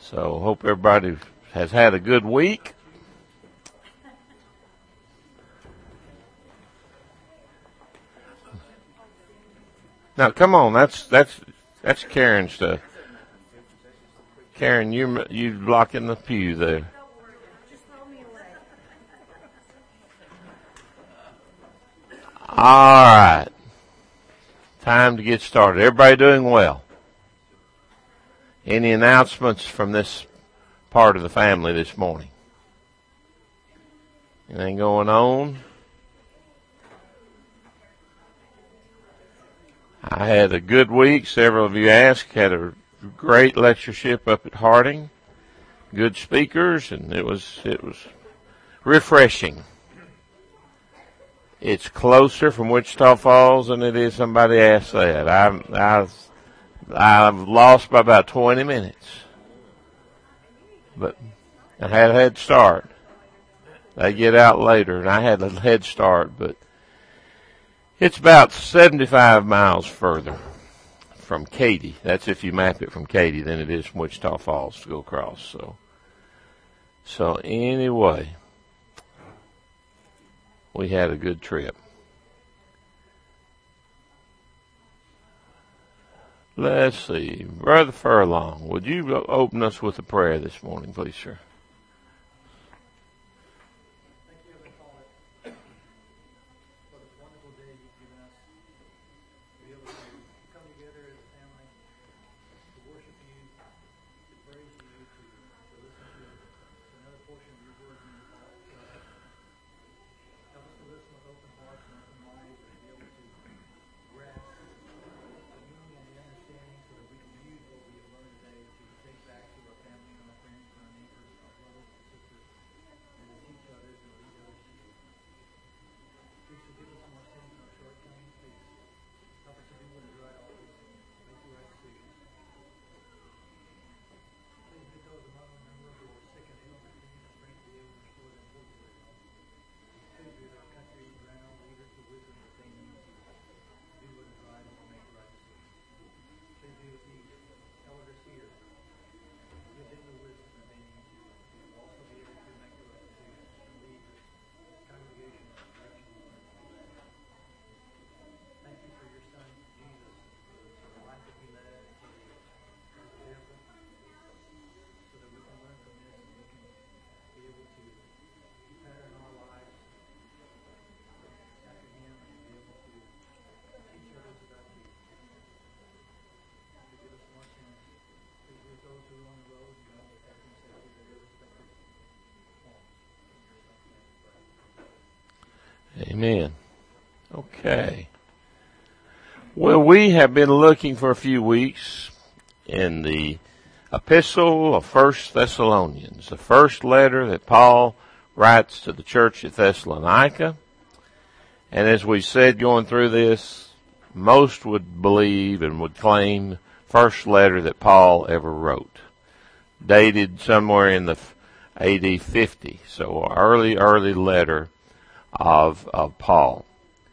So hope everybody has had a good week. Now, come on, that's Karen's stuff. Karen, you blocking the pew there. All right. Time to get started. Everybody doing well? Any announcements from this part of the family this morning? Anything going on? I had a good week. Several of you asked. Had a great lectureship up at Harding. Good speakers, and it was refreshing. It's closer from Wichita Falls than it is. Somebody asked that. I've lost by about 20 minutes, but I had a head start. They get out later, and I had a head start, but it's about 75 miles further from Katy. That's if you map it from Katy than it is from Wichita Falls to go across. So anyway, we had a good trip. Let's see. Brother Furlong, would you open us with a prayer this morning, please, sir? Amen. Okay. Well, we have been looking for a few weeks in the epistle of 1 Thessalonians, the first letter that Paul writes to the church at Thessalonica. And as we said going through this, most would believe and would claim first letter that Paul ever wrote, dated somewhere in the AD 50. So early letter of Paul.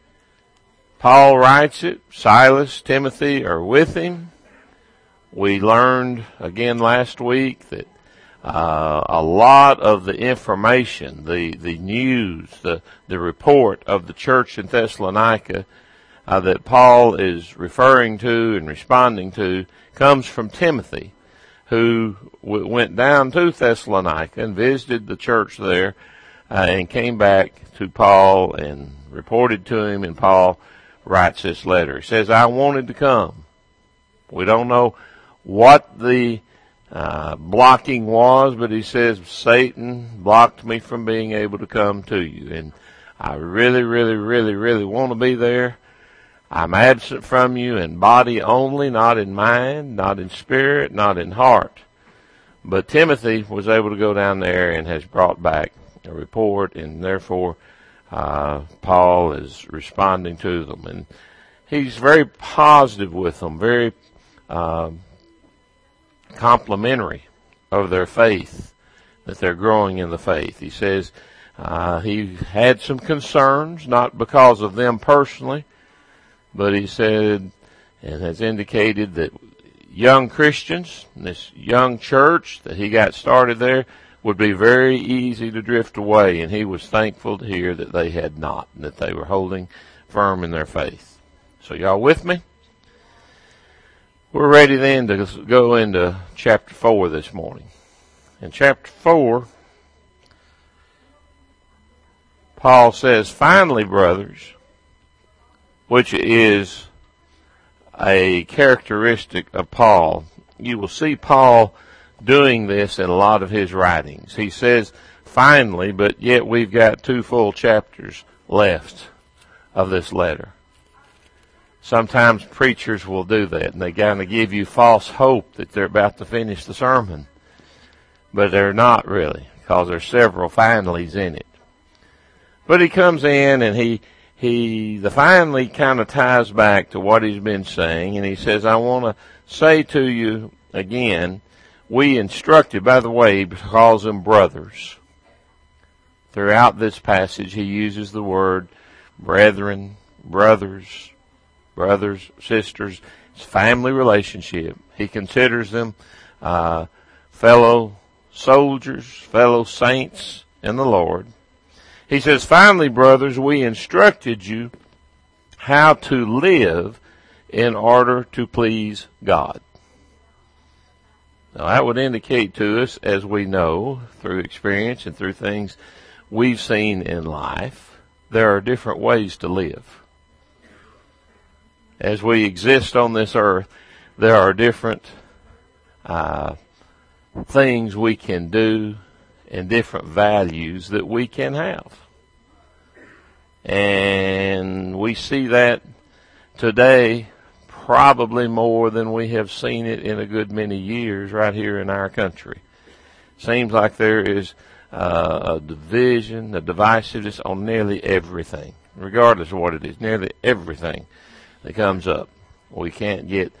Paul writes it. Silas, Timothy are with him. We learned again last week that a lot of the information, the news, the report of the church in Thessalonica that Paul is referring to and responding to comes from Timothy, who went down to Thessalonica and visited the church there and came back to Paul and reported to him, and Paul writes this letter. He says, I wanted to come. We don't know what the blocking was, but he says, Satan blocked me from being able to come to you. And I really want to be there. I'm absent from you in body only, not in mind, not in spirit, not in heart. But Timothy was able to go down there and has brought back a report, and therefore Paul is responding to them. And he's very positive with them, very complimentary of their faith, that they're growing in the faith. He says he had some concerns, not because of them personally, but he said and has indicated that young Christians, this young church that he got started there, would be very easy to drift away, and he was thankful to hear that they had not, and that they were holding firm in their faith. So y'all with me? We're ready then to go into chapter 4 this morning. In chapter 4, Paul says, "Finally, brothers," which is a characteristic of Paul. You will see Paul doing this in a lot of his writings. He says, finally, but yet we've got 2 full chapters left of this letter. Sometimes preachers will do that, and they kind of give you false hope that they're about to finish the sermon. But they're not really, because there's several finallys in it. But he comes in, and the finally kind of ties back to what he's been saying, and he says, I want to say to you again, we instructed, by the way, he calls them brothers. Throughout this passage, he uses the word brethren, brothers, sisters. It's family relationship. He considers them fellow soldiers, fellow saints in the Lord. He says, finally, brothers, we instructed you how to live in order to please God. Now, that would indicate to us, as we know through experience and through things we've seen in life, there are different ways to live. As we exist on this earth, there are different things we can do and different values that we can have. And we see that today probably more than we have seen it in a good many years right here in our country. Seems like there is a division, a divisiveness on nearly everything, regardless of what it is, nearly everything that comes up. We can't get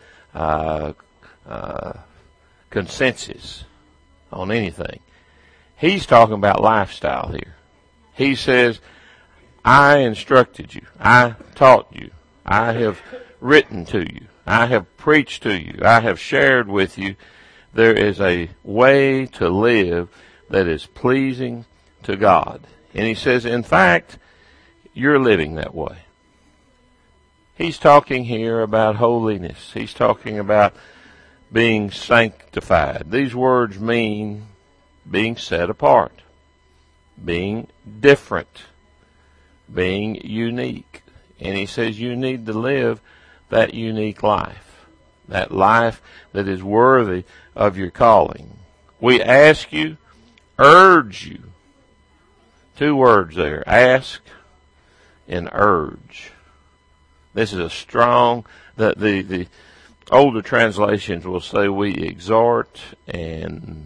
consensus on anything. He's talking about lifestyle here. He says, I instructed you, I taught you, I have written to you, I have preached to you, I have shared with you. There is a way to live that is pleasing to God. And he says, in fact, you're living that way. He's talking here about holiness. He's talking about being sanctified. These words mean being set apart, being different, being unique. And he says you need to live that unique life, that life that is worthy of your calling. We ask you, urge you. 2 words there, ask and urge. This is a strong, the older translations will say we exhort and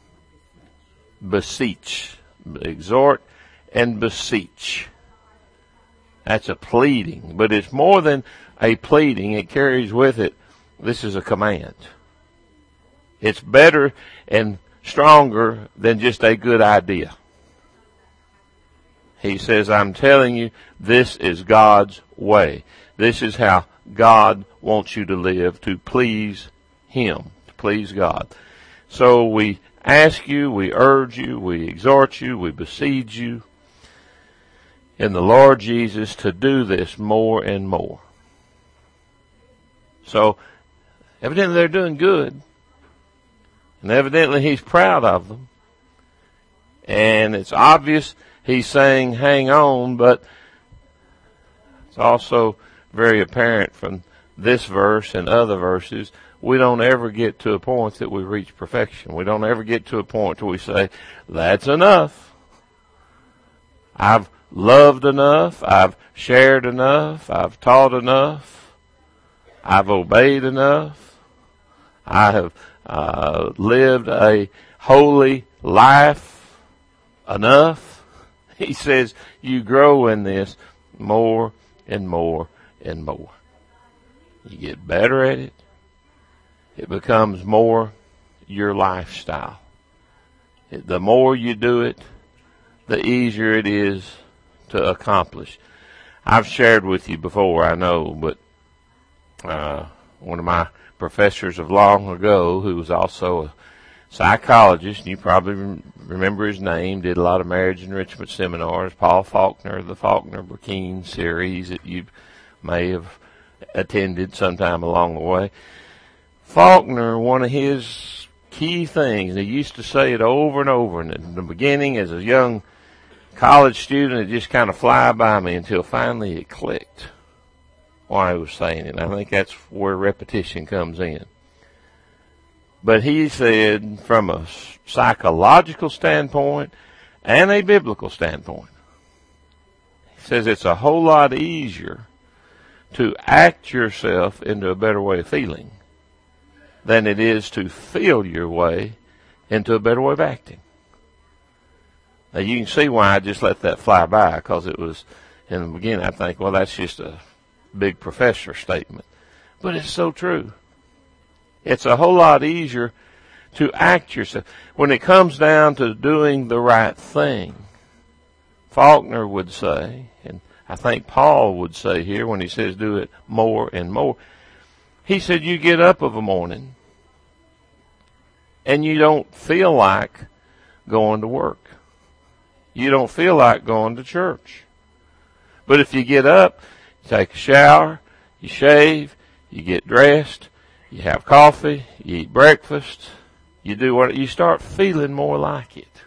beseech. Exhort and beseech. That's a pleading, but it's more than a pleading. It carries with it, this is a command. It's better and stronger than just a good idea. He says, I'm telling you, this is God's way. This is how God wants you to live, to please Him, to please God. So we ask you, we urge you, we exhort you, we beseech you in the Lord Jesus to do this more and more. So evidently they're doing good. And evidently he's proud of them. And it's obvious he's saying hang on, but it's also very apparent from this verse and other verses, we don't ever get to a point that we reach perfection. We don't ever get to a point where we say, that's enough. I've loved enough. I've shared enough. I've taught enough. I've obeyed enough. I have lived a holy life enough. He says you grow in this more and more and more. You get better at it. It becomes more your lifestyle. The more you do it, the easier it is to accomplish. I've shared with you before, I know, but one of my professors of long ago, who was also a psychologist, and you probably remember his name, did a lot of marriage enrichment seminars, Paul Faulkner, the Faulkner-Burkeen series that you may have attended sometime along the way. Faulkner, one of his key things, he used to say it over and over, and in the beginning as a young college student, it just kind of fly by me until finally it clicked why he was saying it. I think that's where repetition comes in. But he said from a psychological standpoint and a biblical standpoint, he says it's a whole lot easier to act yourself into a better way of feeling than it is to feel your way into a better way of acting. Now you can see why I just let that fly by, because it was, in the beginning I think, well, that's just a big professor statement. But it's so true. It's a whole lot easier to act yourself. When it comes down to doing the right thing, Faulkner would say, and I think Paul would say here when he says do it more and more, he said you get up of a morning and you don't feel like going to work. You don't feel like going to church. But if you get up, you take a shower, you shave, you get dressed, you have coffee, you eat breakfast, you do what, you start feeling more like it.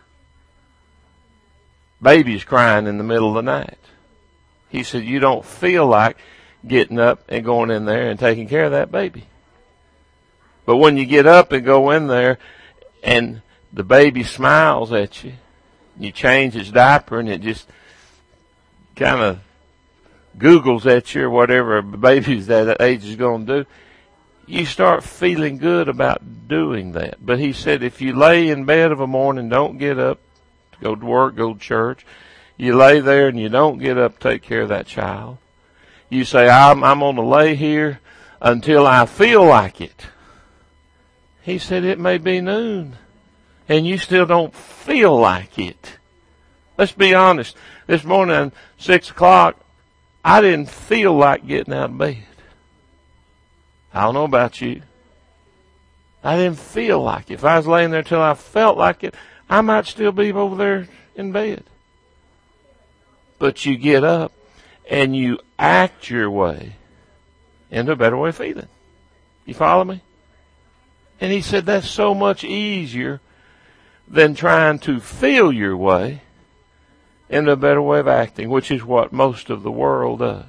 Baby's crying in the middle of the night. He said you don't feel like getting up and going in there and taking care of that baby. But when you get up and go in there and the baby smiles at you, you change its diaper and it just kind of googles at you or whatever a baby's that age is going to do, you start feeling good about doing that. But he said if you lay in bed of a morning, don't get up to go to work, go to church, you lay there and you don't get up to take care of that child, you say, I'm going to lay here until I feel like it. He said it may be noon and you still don't feel like it. Let's be honest. This morning at 6 o'clock, I didn't feel like getting out of bed. I don't know about you. I didn't feel like it. If I was laying there till I felt like it, I might still be over there in bed. But you get up and you act your way into a better way of feeling. You follow me? And he said that's so much easier than trying to feel your way into a better way of acting, which is what most of the world does.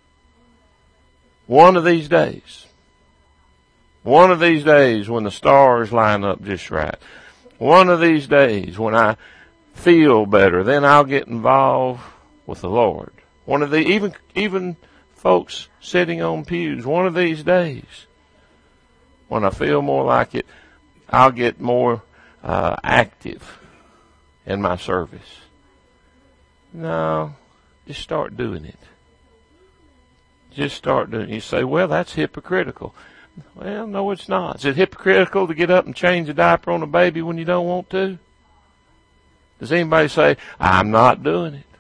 One of these days when the stars line up just right, one of these days when I feel better, then I'll get involved with the Lord. One of the, even folks sitting on pews, one of these days, when I feel more like it, I'll get more active in my service. No, just start doing it. Just start doing it. You say, well, that's hypocritical. Well, no, it's not. Is it hypocritical to get up and change a diaper on a baby when you don't want to? Does anybody say, I'm not doing it?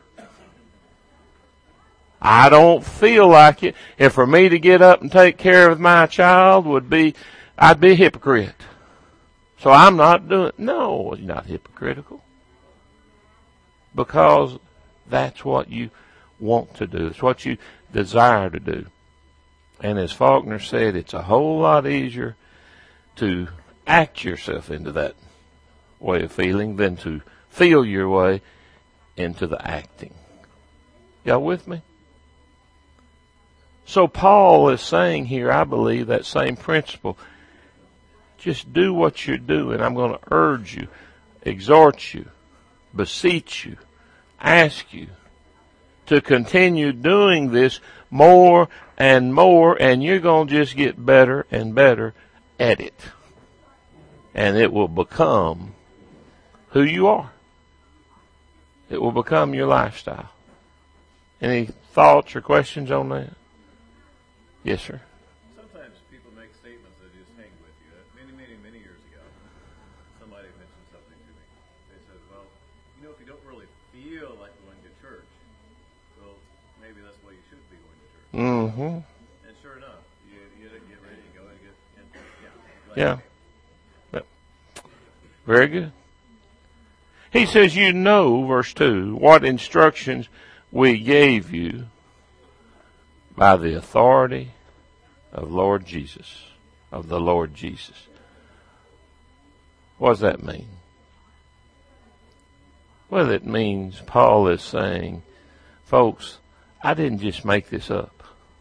I don't feel like it. And for me to get up and take care of my child I'd be a hypocrite. So I'm not doing it. No, it's not hypocritical. Because that's what you want to do. It's what you desire to do. And as Faulkner said, it's a whole lot easier to act yourself into that way of feeling than to feel your way into the acting. Y'all with me? So Paul is saying here, I believe, that same principle. Just do what you're doing. I'm going to urge you, exhort you, beseech you, ask you to continue doing this more and more, and you're going to just get better and better at it. And it will become who you are. It will become your lifestyle. Any thoughts or questions on that? Yes, sir. Sometimes people make statements that just hang with you. Many years ago, somebody mentioned something to me. They said, well, if you don't really feel like going to church, well, maybe that's why you should be going to church. Mm-hmm. And sure enough, you get ready to go, Yeah. Very good. He says, you know, verse 2, what instructions we gave you by the authority of Lord Jesus, of the Lord Jesus. What does that mean? Well, it means Paul is saying, folks, I didn't just make this up.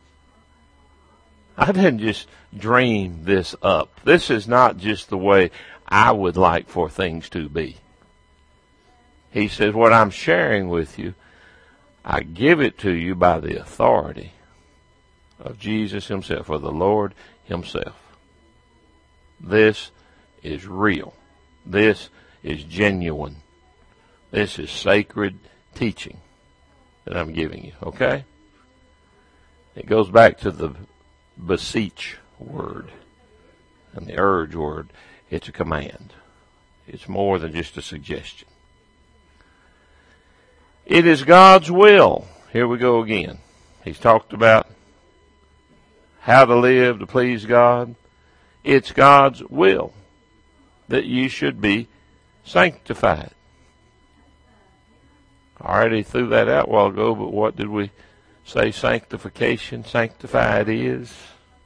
I didn't just dream this up. This is not just the way I would like for things to be. He says, what I'm sharing with you, I give it to you by the authority of Jesus himself, or the Lord himself. This is real. This is genuine. This is sacred teaching that I'm giving you, okay? It goes back to the beseech word and the urge word. It's a command. It's more than just a suggestion. It is God's will. Here we go again. He's talked about how to live to please God. It's God's will that you should be sanctified. I already threw that out a while ago, but what did we say sanctification, sanctified is?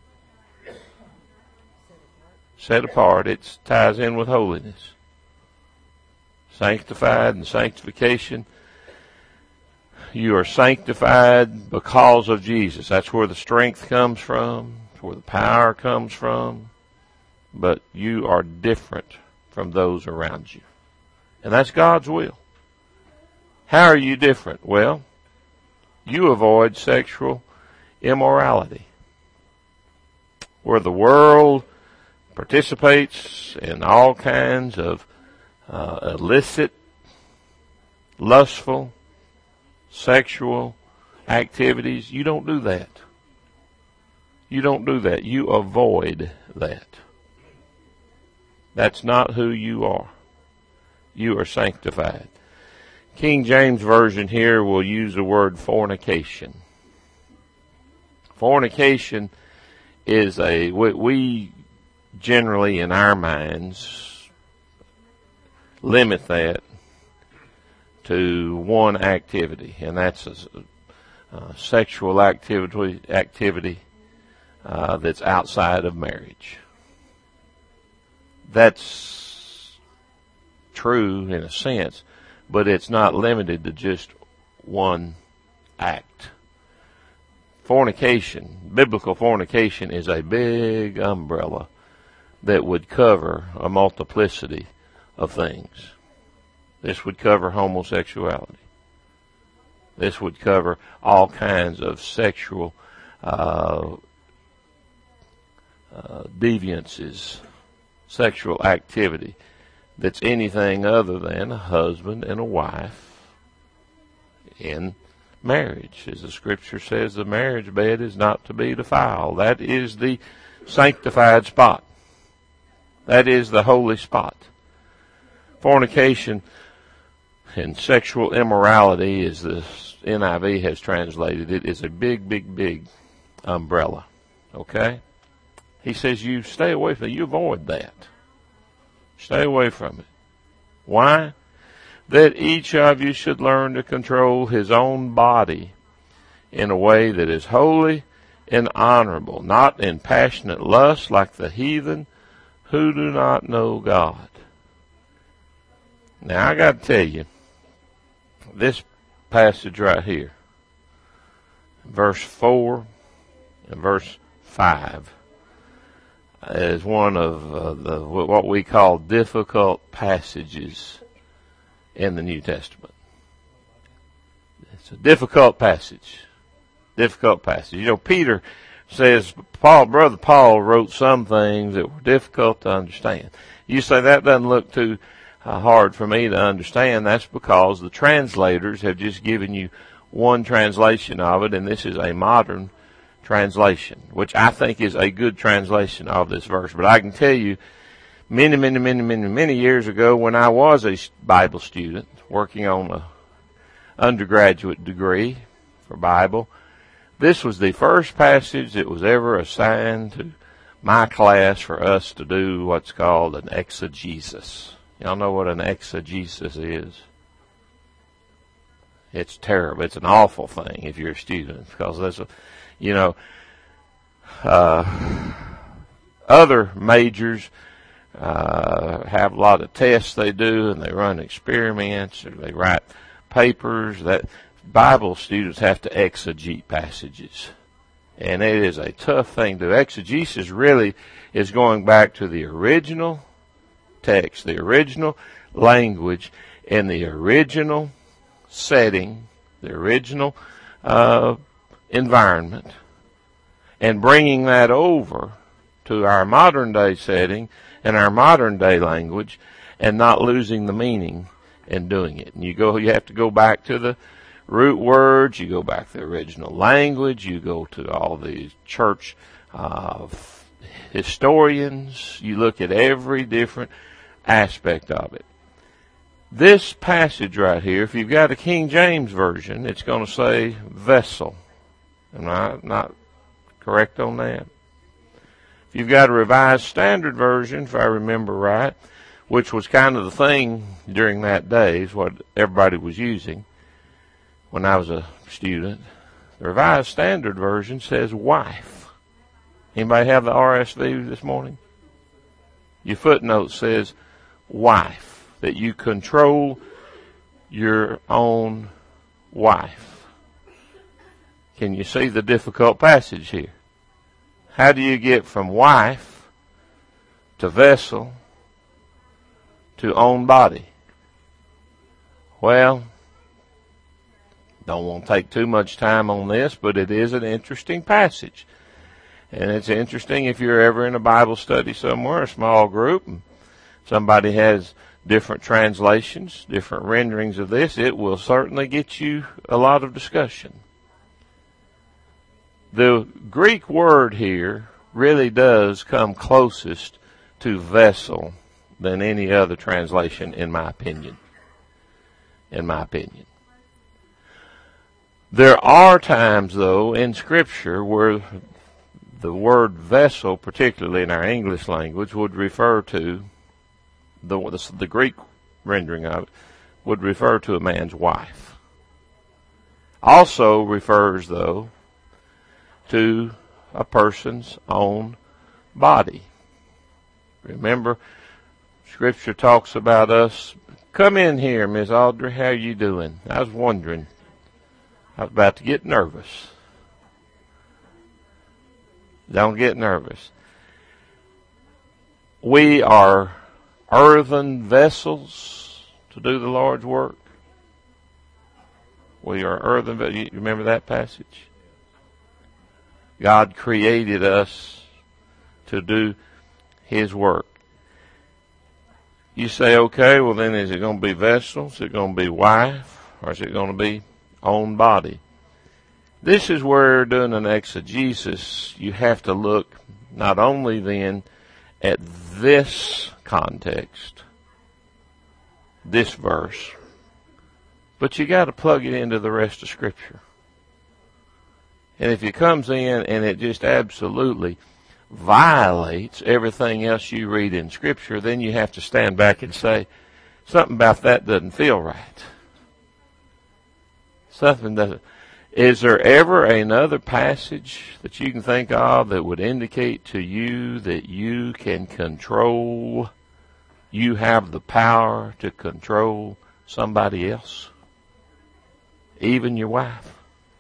Set apart. It ties in with holiness. Sanctified and sanctification. You are sanctified because of Jesus. That's where the strength comes from. That's where the power comes from. But you are different from those around you. And that's God's will. How are you different? Well, you avoid sexual immorality. Where the world participates in all kinds of illicit, lustful, sexual activities, you don't do that. You don't do that. You avoid that. That's not who you are. You are sanctified. King James Version here will use the word fornication. Fornication is we generally in our minds limit that to one activity, and that's a sexual activity that's outside of marriage. That's true in a sense, but it's not limited to just one act. Fornication, biblical fornication, is a big umbrella that would cover a multiplicity of things. This would cover homosexuality. This would cover all kinds of sexual deviances, sexual activity that's anything other than a husband and a wife in marriage. As the scripture says, the marriage bed is not to be defiled. That is the sanctified spot. That is the holy spot. Fornication and sexual immorality, as the NIV has translated it, is a big, big, big umbrella. Okay? He says you stay away from it. You avoid that. Stay away from it. Why? That each of you should learn to control his own body in a way that is holy and honorable, not in passionate lust like the heathen who do not know God. Now I got to tell you, this passage right here, verse 4 and verse 5, is one of what we call difficult passages in the New Testament. It's a difficult passage. Difficult passage. You know, Peter says, Brother Paul wrote some things that were difficult to understand. You say that doesn't look too hard for me to understand. That's because the translators have just given you one translation of it, and this is a modern translation, which I think is a good translation of this verse. But I can tell you, many years ago, when I was a Bible student working on an undergraduate degree for Bible, this was the first passage that was ever assigned to my class for us to do what's called an exegesis. Y'all know what an exegesis is? It's terrible. It's an awful thing if you're a student, because there's other majors have a lot of tests they do, and they run experiments, or they write papers. That Bible students have to exegete passages, and it is a tough thing to do. Exegesis really is going back to the original text, the original language, and the original setting, the original environment, and bringing that over to our modern day setting and our modern day language, and not losing the meaning in doing it. And you have to go back to the root words, you go back to the original language, you go to all the church historians, you look at every different aspect of it. This passage right here, if you've got a King James Version, it's going to say vessel. Am I not correct on that? If you've got a Revised Standard Version, if I remember right, which was kind of the thing during that day, is what everybody was using when I was a student, the Revised Standard Version says wife. Anybody have the RSV this morning? Your footnote says wife, that you control your own wife. Can you see the difficult passage here? How do you get from wife to vessel to own body? Well, don't want to take too much time on this, but it is an interesting passage. And it's interesting if you're ever in a Bible study somewhere, a small group, and somebody has different translations, different renderings of this, it will certainly get you a lot of discussion. The Greek word here really does come closest to vessel than any other translation, in my opinion. There are times, though, in Scripture where the word vessel, particularly in our English language, would refer to, the Greek rendering of it, would refer to a man's wife. Also refers, though, to a person's own body. Remember, Scripture talks about us. Come in here, Miss Audrey. How are you doing? I was wondering. I was about to get nervous. Don't get nervous. We are earthen vessels to do the Lord's work. We are earthen vessels. You remember that passage? God created us to do His work. You say, okay, well then is it going to be vessel? Is it going to be wife? Or is it going to be own body? This is where, doing an exegesis, you have to look not only then at this context, this verse, but you got to plug it into the rest of Scripture. And if it comes in and it just absolutely violates everything else you read in Scripture, then you have to stand back and say, something about that doesn't feel right. Something doesn't. Is there ever another passage that you can think of that would indicate to you that you can control, you have the power to control somebody else? Even your wife?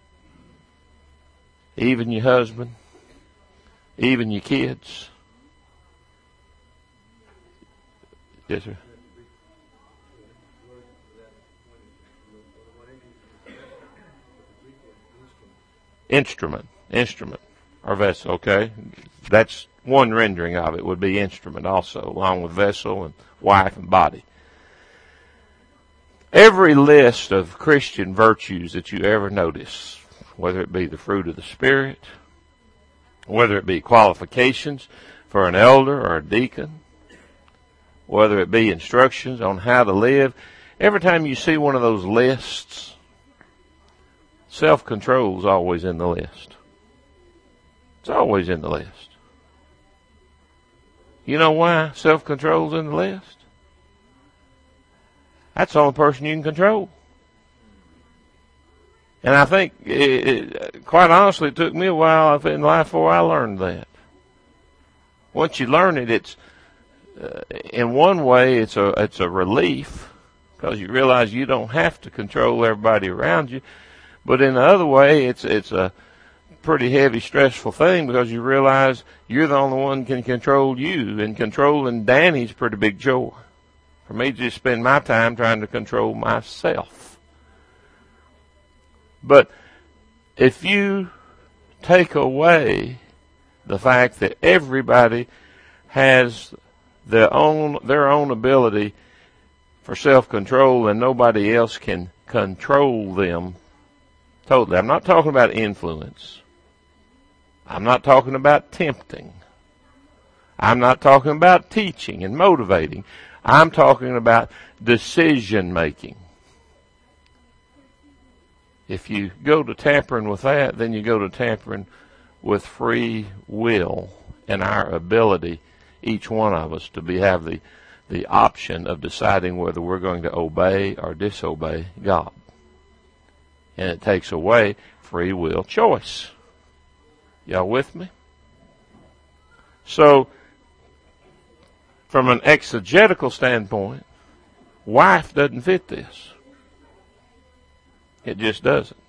Even your husband? Even your kids? Yes, sir. Instrument, or vessel, okay? That's one rendering of it, would be instrument also, along with vessel and wife and body. Every list of Christian virtues that you ever notice, whether it be the fruit of the Spirit, whether it be qualifications for an elder or a deacon, whether it be instructions on how to live, every time you see one of those lists, self-control is always in the list. It's always in the list. You know why self-control's in the list? That's the only person you can control. And I think, quite honestly, it took me a while in life before I learned that. Once you learn it, it's in one way it's a relief because you realize you don't have to control everybody around you. But in the other way, it's a pretty heavy, stressful thing because you realize you're the only one who can control you, and controlling Danny's a pretty big chore. For me to just spend my time trying to control myself. But if you take away the fact that everybody has their own ability for self-control and nobody else can control them totally. I'm not talking about influence. I'm not talking about tempting. I'm not talking about teaching and motivating. I'm talking about decision making. If you go to tampering with that, then you go to tampering with free will and our ability, each one of us, to have the option of deciding whether we're going to obey or disobey God. And it takes away free will choice. Y'all with me? So, from an exegetical standpoint, wife doesn't fit this. It just doesn't.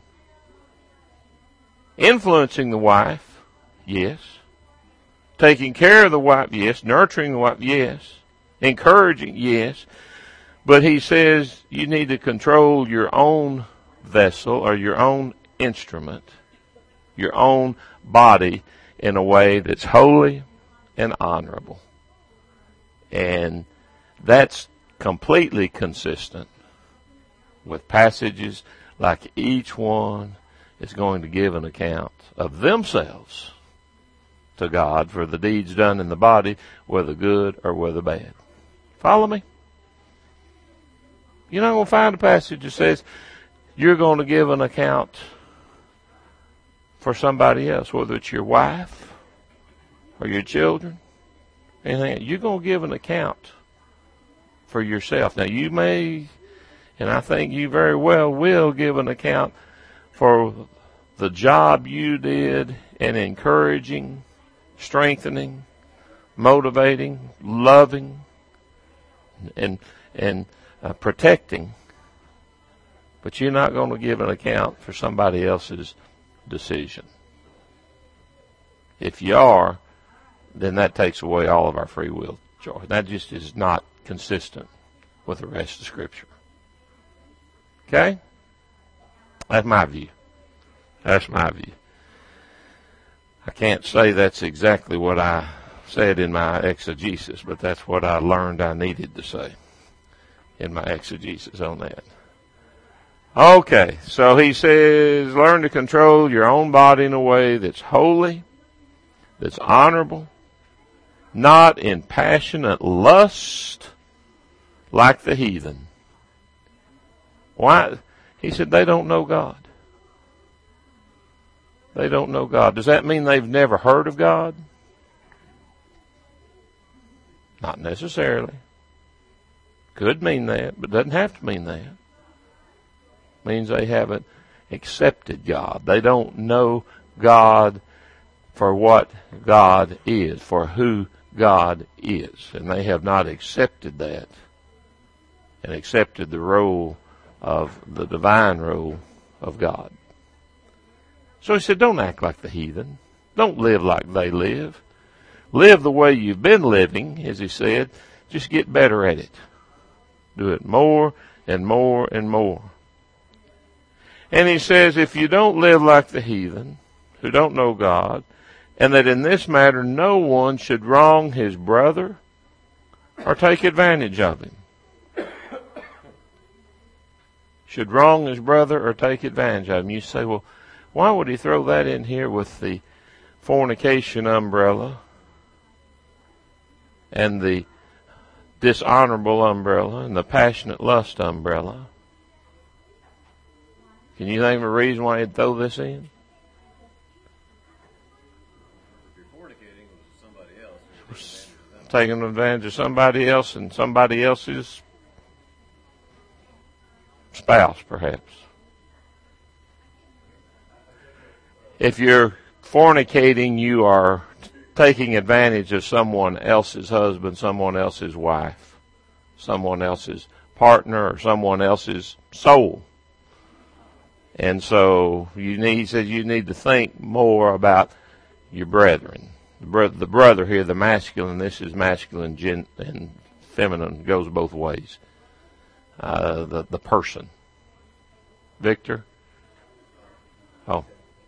Influencing the wife, yes. Taking care of the wife, yes. Nurturing the wife, yes. Encouraging, yes. But he says you need to control your own vessel or your own instrument, your own body in a way that's holy and honorable. And that's completely consistent with passages like each one is going to give an account of themselves to God for the deeds done in the body, whether good or whether bad. Follow me? You're not going to find a passage that says you're going to give an account for somebody else, whether it's your wife or your children, anything. You're going to give an account for yourself. Now, you may, and I think you very well will, give an account for the job you did in encouraging, strengthening, motivating, loving, and protecting. But you're not going to give an account for somebody else's decision. If you are, then that takes away all of our free will choice. That just is not consistent with the rest of Scripture. Okay? That's my view. That's my view. I can't say that's exactly what I said in my exegesis, but that's what I learned I needed to say in my exegesis on that. Okay, so he says, learn to control your own body in a way that's holy, that's honorable, not in passionate lust like the heathen. Why? He said they don't know God. They don't know God. Does that mean they've never heard of God? Not necessarily. Could mean that, but doesn't have to mean that. Means they haven't accepted God. They don't know God for what God is, for who God is. And they have not accepted that and accepted the role of the divine role of God. So he said, don't act like the heathen. Don't live like they live. Live the way you've been living, as he said. Just get better at it. Do it more and more and more. And he says, if you don't live like the heathen, who don't know God, and that in this matter no one should wrong his brother or take advantage of him. Should wrong his brother or take advantage of him. You say, well, why would he throw that in here with the fornication umbrella and the dishonorable umbrella and the passionate lust umbrella? Can you think of a reason why he'd throw this in? If you're fornicating with somebody else, you're taking advantage of them. taking advantage of somebody else and somebody else's spouse, perhaps. If you're fornicating, you are taking advantage of someone else's husband, someone else's wife, someone else's partner, or someone else's soul. And so he says you need to think more about your brethren. The brother here, the masculine, this is masculine and feminine, goes both ways. The person. Victor? Oh.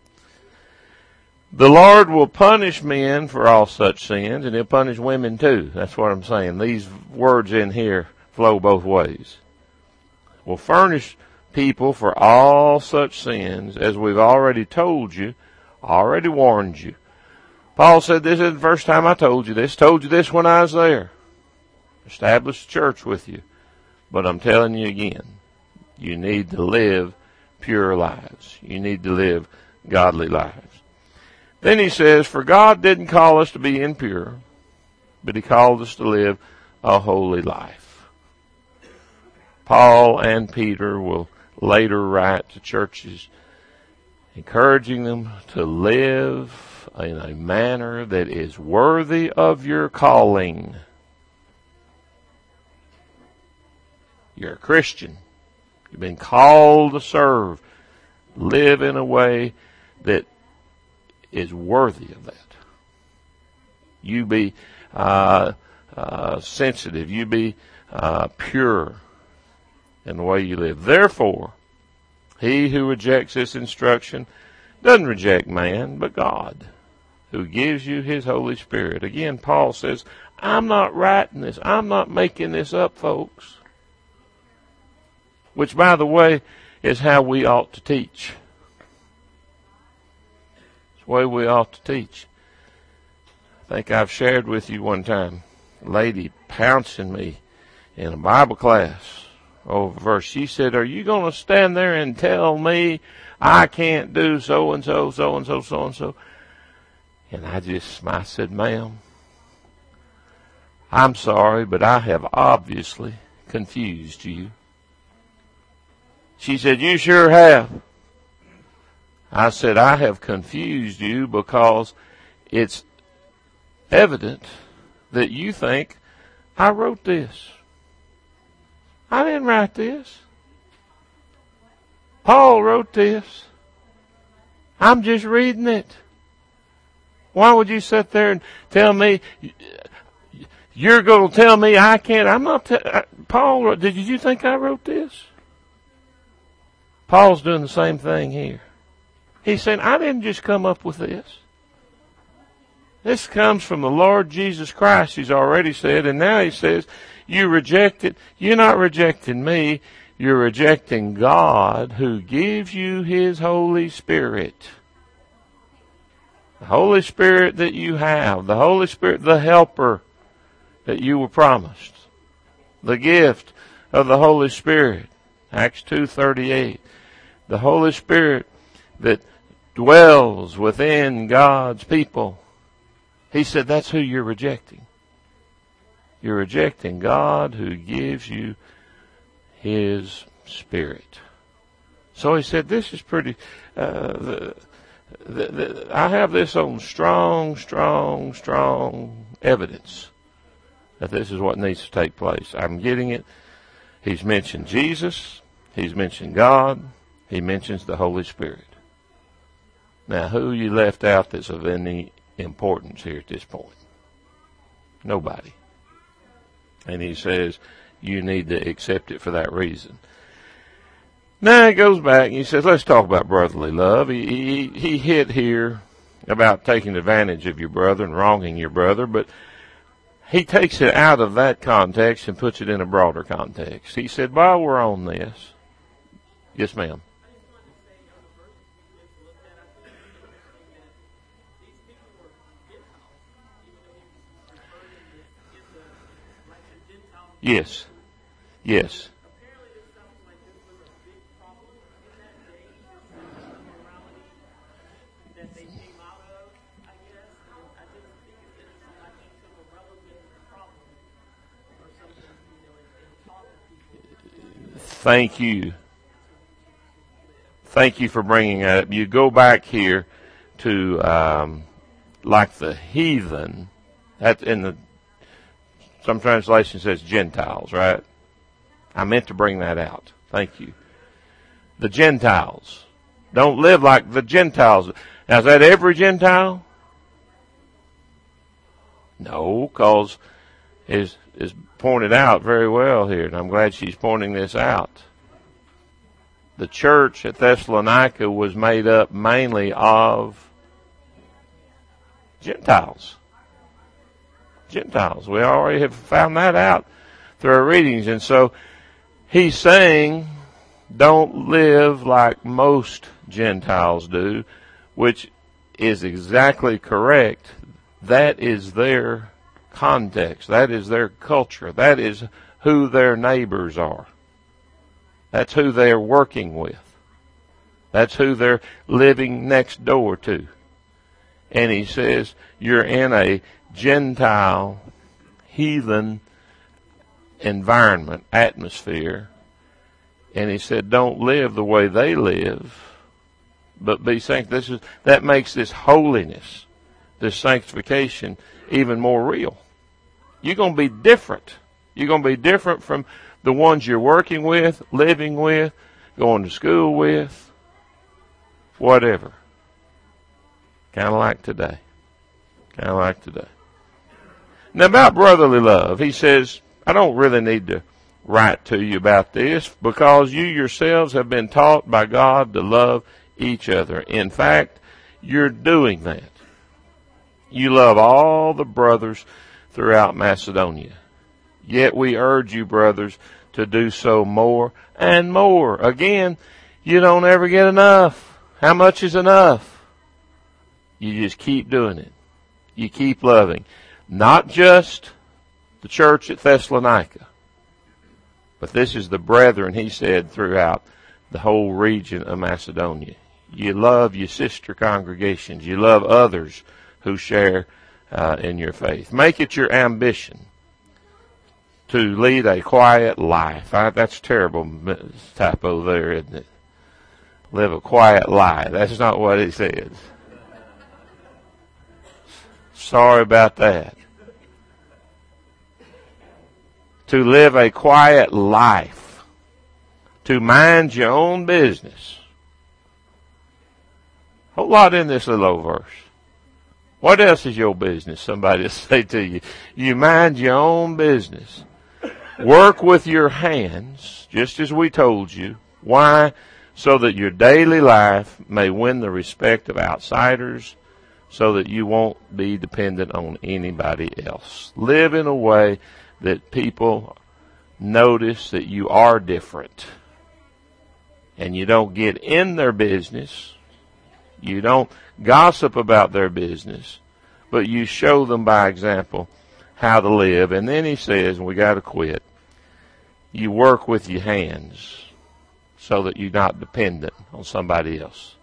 The Lord will punish men for all such sins, and he'll punish women too. That's what I'm saying. These words in here flow both ways. Will furnish people for all such sins, as we've already told you, already warned you. Paul said, this is the first time I told you this when I was there. Established a church with you. But I'm telling you again, you need to live pure lives. You need to live godly lives. Then he says, for God didn't call us to be impure, but he called us to live a holy life. Paul and Peter will later write to churches, encouraging them to live in a manner that is worthy of your calling. You're a Christian. You've been called to serve. Live in a way that is worthy of that. You be sensitive. You be pure in the way you live. Therefore, he who rejects this instruction doesn't reject man, but God, who gives you his Holy Spirit. Again, Paul says, I'm not writing this. I'm not making this up, folks. Which, by the way, is how we ought to teach. It's the way we ought to teach. I think I've shared with you one time, a lady pouncing me in a Bible class over a verse. She said, are you going to stand there and tell me I can't do so-and-so, so-and-so, so-and-so? And I said, ma'am, I'm sorry, but I have obviously confused you. She said, you sure have. I said, I have confused you because it's evident that you think I wrote this. I didn't write this. Paul wrote this. I'm just reading it. Why would you sit there and tell me, you're going to tell me I can't? I'm not, Paul, did you think I wrote this? Paul's doing the same thing here. He's saying, I didn't just come up with this. This comes from the Lord Jesus Christ, he's already said, and now he says, you reject it. You're not rejecting me. You're rejecting God who gives you his Holy Spirit. The Holy Spirit that you have, the Holy Spirit, the helper that you were promised. The gift of the Holy Spirit. Acts 2:38. The Holy Spirit that dwells within God's people. He said that's who you're rejecting. You're rejecting God who gives you his Spirit. So he said this is pretty, I have this on strong evidence that this is what needs to take place. I'm getting it. He's mentioned Jesus. He's mentioned God. He mentions the Holy Spirit. Now, who you left out that's of any importance here at this point? Nobody. And he says you need to accept it for that reason. Now he goes back and he says, let's talk about brotherly love. He hit here about taking advantage of your brother and wronging your brother, but he takes it out of that context and puts it in a broader context. He said, while we're on this, yes, ma'am. Yes. Yes. thank you. Thank you for bringing that up. You go back here to like the heathen. That some translation says Gentiles, right? I meant to bring that out. Thank you. The Gentiles. Don't live like the Gentiles. Now, is that every Gentile? No, because is pointed out very well here, and I'm glad she's pointing this out. The church at Thessalonica was made up mainly of Gentiles. Gentiles. We already have found that out through our readings. And so he's saying, don't live like most Gentiles do, which is exactly correct. That is their context. That is their culture. That is who their neighbors are. That's who they're working with. That's who they're living next door to. And he says, you're in a Gentile, heathen environment, atmosphere. And he said, don't live the way they live, but be sanctified. That makes this holiness, this sanctification, even more real. You're going to be different. You're going to be different from the ones you're working with, living with, going to school with, whatever. Kind of like today. Kind of like today. Now about brotherly love, he says, I don't really need to write to you about this because you yourselves have been taught by God to love each other. In fact, you're doing that. You love all the brothers throughout Macedonia. Yet we urge you, brothers, to do so more and more. Again, you don't ever get enough. How much is enough? You just keep doing it. You keep loving. Not just the church at Thessalonica, but this is the brethren, he said, throughout the whole region of Macedonia. You love your sister congregations. You love others who share in your faith. Make it your ambition to lead a quiet life. That's terrible typo there, isn't it? Live a quiet life. That's not what it says. Sorry about that. To live a quiet life. To mind your own business. Whole lot in this little old verse. What else is your business? Somebody will say to you. You mind your own business. Work with your hands, just as we told you. Why? So that your daily life may win the respect of outsiders, so that you won't be dependent on anybody else. Live in a way that people notice that you are different. And you don't get in their business. You don't gossip about their business. But you show them by example how to live. And then he says, and we got to quit, you work with your hands so that you're not dependent on somebody else.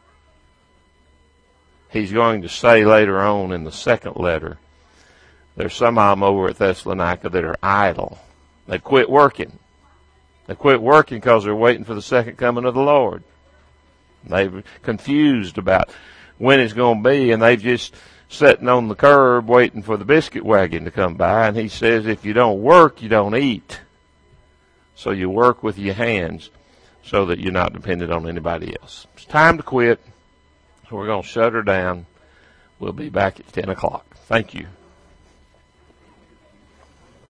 He's going to say later on in the second letter, there's some of them over at Thessalonica that are idle. They quit working. They quit working because they're waiting for the second coming of the Lord. They're confused about when it's going to be, and they've just sitting on the curb waiting for the biscuit wagon to come by. And he says, if you don't work, you don't eat. So you work with your hands so that you're not dependent on anybody else. It's time to quit. So we're going to shut her down. We'll be back at 10 o'clock. Thank you.